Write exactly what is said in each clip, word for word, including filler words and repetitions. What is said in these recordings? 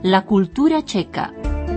La cultura checa.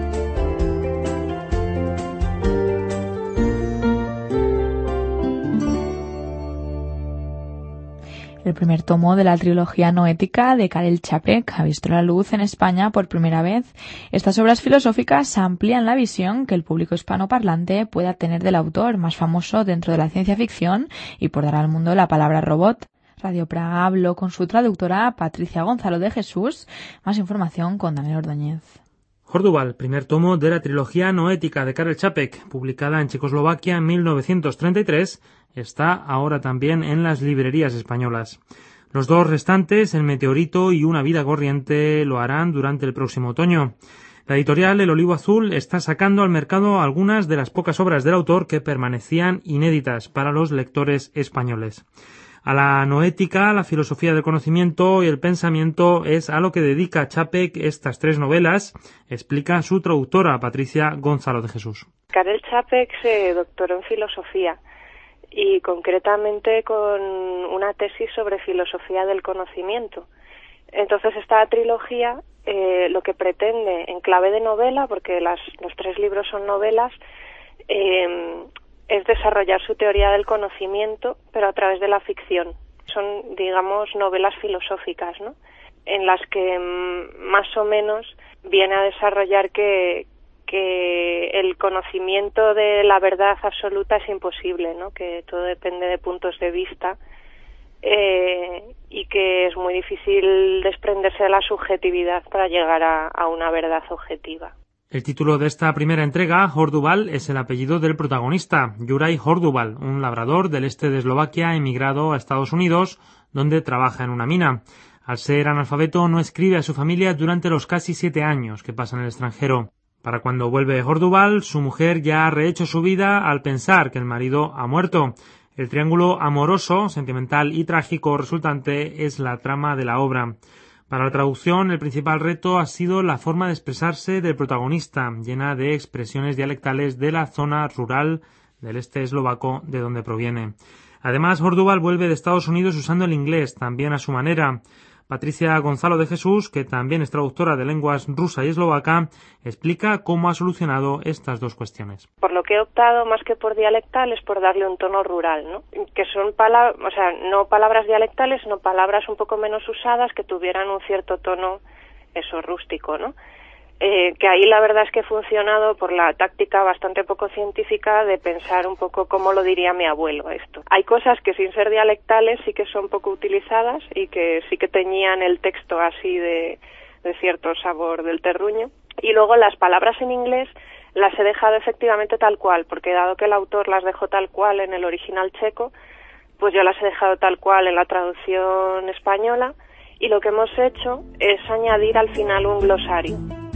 El primer tomo de la trilogía noética de Karel Čapek ha visto la luz en España por primera vez. Estas obras filosóficas amplían la visión que el público hispanoparlante pueda tener del autor más famoso dentro de la ciencia ficción y por dar al mundo la palabra robot. Radio Praga habló con su traductora Patricia Gonzalo de Jesús. Más información con Daniel Ordóñez. Hordubal, primer tomo de la trilogía noética de Karel Čapek, publicada en Checoslovaquia en mil novecientos treinta y tres, está ahora también en las librerías españolas. Los dos restantes, El meteorito y Una vida corriente, lo harán durante el próximo otoño. La editorial El Olivo Azul está sacando al mercado algunas de las pocas obras del autor que permanecían inéditas para los lectores españoles. A la noética, la filosofía del conocimiento y el pensamiento es a lo que dedica Čapek estas tres novelas, explica su traductora Patricia Gonzalo de Jesús. Karel Čapek se doctoró en filosofía y concretamente con una tesis sobre filosofía del conocimiento. Entonces esta trilogía eh, lo que pretende en clave de novela, porque las, los tres libros son novelas, eh, es desarrollar su teoría del conocimiento, pero a través de la ficción. Son, digamos, novelas filosóficas, ¿no?, en las que mm, más o menos viene a desarrollar que, que el conocimiento de la verdad absoluta es imposible, ¿no?, que todo depende de puntos de vista eh, y que es muy difícil desprenderse de la subjetividad para llegar a, a una verdad objetiva. El título de esta primera entrega, Hordubal, es el apellido del protagonista, Juraj Hordubal, un labrador del este de Eslovaquia emigrado a Estados Unidos, donde trabaja en una mina. Al ser analfabeto, no escribe a su familia durante los casi siete años que pasa en el extranjero. Para cuando vuelve Hordubal, su mujer ya ha rehecho su vida al pensar que el marido ha muerto. El triángulo amoroso, sentimental y trágico resultante es la trama de la obra. Para la traducción, el principal reto ha sido la forma de expresarse del protagonista, llena de expresiones dialectales de la zona rural del este eslovaco de donde proviene. Además, Hordubal vuelve de Estados Unidos usando el inglés, también a su manera. Patricia Gonzalo de Jesús, que también es traductora de lenguas rusa y eslovaca, explica cómo ha solucionado estas dos cuestiones. Por lo que he optado, más que por dialectal, es por darle un tono rural, ¿no?, que son palabras, o sea, no palabras dialectales, sino palabras un poco menos usadas que tuvieran un cierto tono, eso, rústico, ¿no? Eh, que ahí la verdad es que he funcionado por la táctica bastante poco científica de pensar un poco cómo lo diría mi abuelo esto. Hay cosas que sin ser dialectales sí que son poco utilizadas y que sí que teñían el texto así de, de cierto sabor del terruño. Y luego las palabras en inglés las he dejado efectivamente tal cual, porque dado que el autor las dejó tal cual en el original checo, pues yo las he dejado tal cual en la traducción española, y lo que hemos hecho es añadir al final un glosario.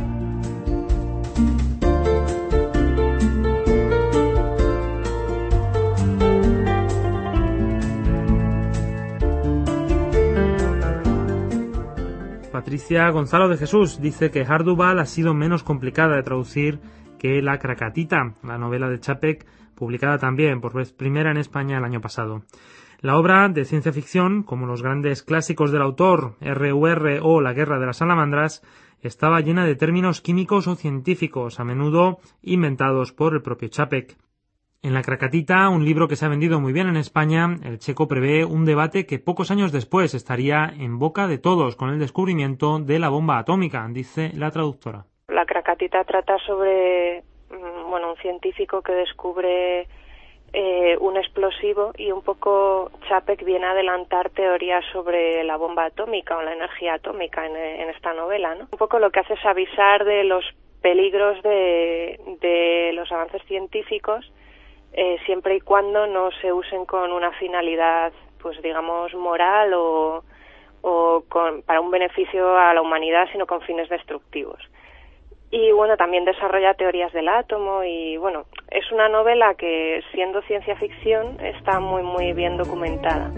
Patricia Gonzalo de Jesús dice que Hordubal ha sido menos complicada de traducir que La Krakatita, la novela de Čapek, publicada también por vez primera en España el año pasado. La obra de ciencia ficción, como los grandes clásicos del autor, R U R o La guerra de las salamandras, estaba llena de términos químicos o científicos, a menudo inventados por el propio Čapek. En La Krakatita, un libro que se ha vendido muy bien en España, el checo prevé un debate que pocos años después estaría en boca de todos con el descubrimiento de la bomba atómica, dice la traductora. La Krakatita trata sobre, bueno, un científico que descubre eh, un explosivo, y un poco Čapek viene a adelantar teorías sobre la bomba atómica o la energía atómica en, en esta novela, ¿no? Un poco lo que hace es avisar de los peligros de, de los avances científicos, Eh, siempre y cuando no se usen con una finalidad, pues digamos, moral o, o con, para un beneficio a la humanidad, sino con fines destructivos. Y bueno, también desarrolla teorías del átomo y bueno, es una novela que, siendo ciencia ficción, está muy muy bien documentada.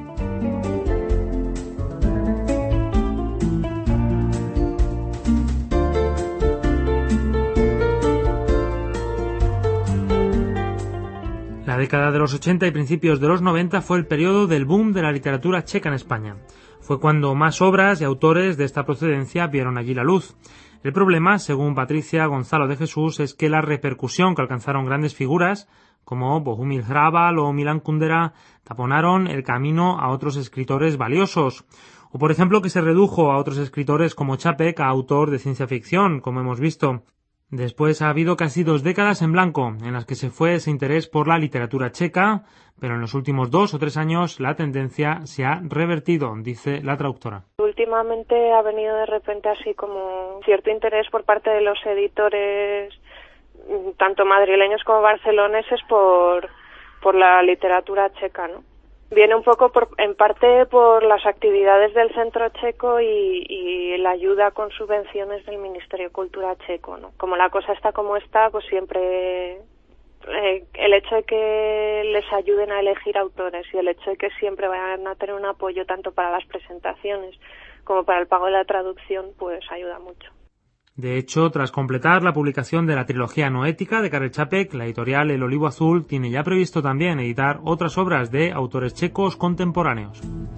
La década de los ochenta y principios de los noventa fue el periodo del boom de la literatura checa en España. Fue cuando más obras y autores de esta procedencia vieron allí la luz. El problema, según Patricia Gonzalo de Jesús, es que la repercusión que alcanzaron grandes figuras como Bohumil Hrabal o Milan Kundera taponaron el camino a otros escritores valiosos. O, por ejemplo, que se redujo a otros escritores como Čapek a autor de ciencia ficción, como hemos visto. Después ha habido casi dos décadas en blanco, en las que se fue ese interés por la literatura checa, pero en los últimos dos o tres años la tendencia se ha revertido, dice la traductora. Últimamente ha venido de repente así como cierto interés por parte de los editores, tanto madrileños como barceloneses, por, por la literatura checa, ¿no? Viene un poco por, en parte por las actividades del Centro Checo y, y la ayuda con subvenciones del Ministerio de Cultura checo, ¿no? Como la cosa está como está, pues siempre eh, el hecho de que les ayuden a elegir autores y el hecho de que siempre vayan a tener un apoyo tanto para las presentaciones como para el pago de la traducción, pues ayuda mucho. De hecho, tras completar la publicación de la trilogía noética de Karel Čapek, la editorial El Olivo Azul tiene ya previsto también editar otras obras de autores checos contemporáneos.